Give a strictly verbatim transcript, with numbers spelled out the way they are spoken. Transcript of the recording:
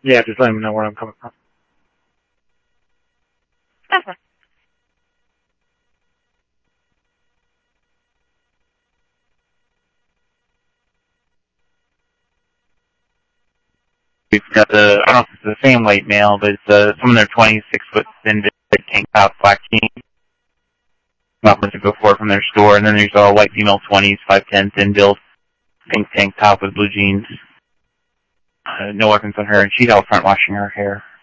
Yeah, just let him know where I'm coming from. Okay. We've got the, I don't know if it's the same white male, but it's uh, some in their twenties, six foot thin, tank top, black jeans. Not much before from their store, and then there's a white female twenties, five ten, thin build, pink tank top with blue jeans. Uh, no weapons on her, and she's out front washing her hair.